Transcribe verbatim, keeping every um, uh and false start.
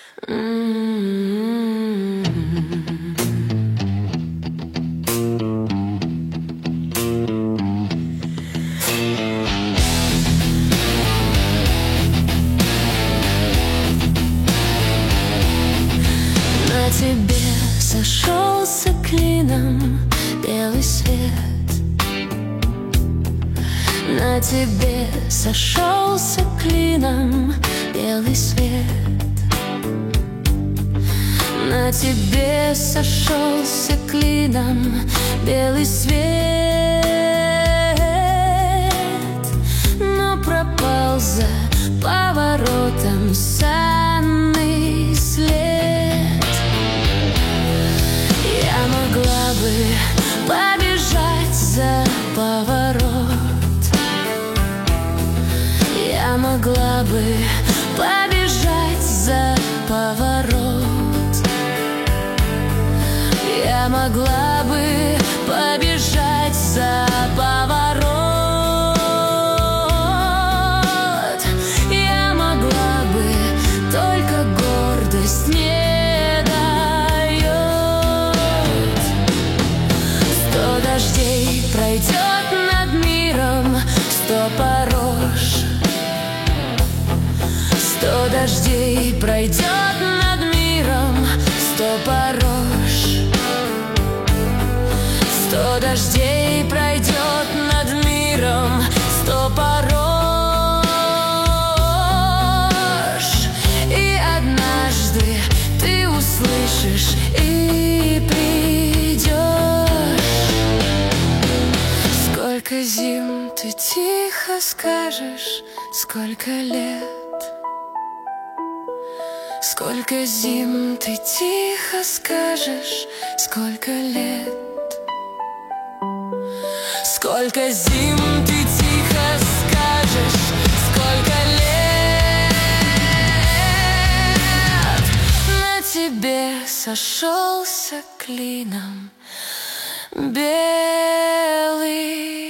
На тебе сошелся клином белый свет. На тебе сошелся клином белый свет. На тебе сошелся клином белый свет, но пропал за поворотом санный след. Я могла бы побежать за поворот, я могла бы побежать за поворот, я могла бы побежать за поворот, я могла бы, только гордость не дает. Сто дождей пройдет над миром, сто порож. Сто дождей пройдет над миром, сто порож. Сто дождей пройдет над миром, сто порож. И однажды ты услышишь и придешь. Сколько зим ты тихо скажешь, сколько лет. Сколько зим ты тихо скажешь, сколько лет. Сколько зим ты тихо скажешь, сколько лет. На тебе сошелся клином белый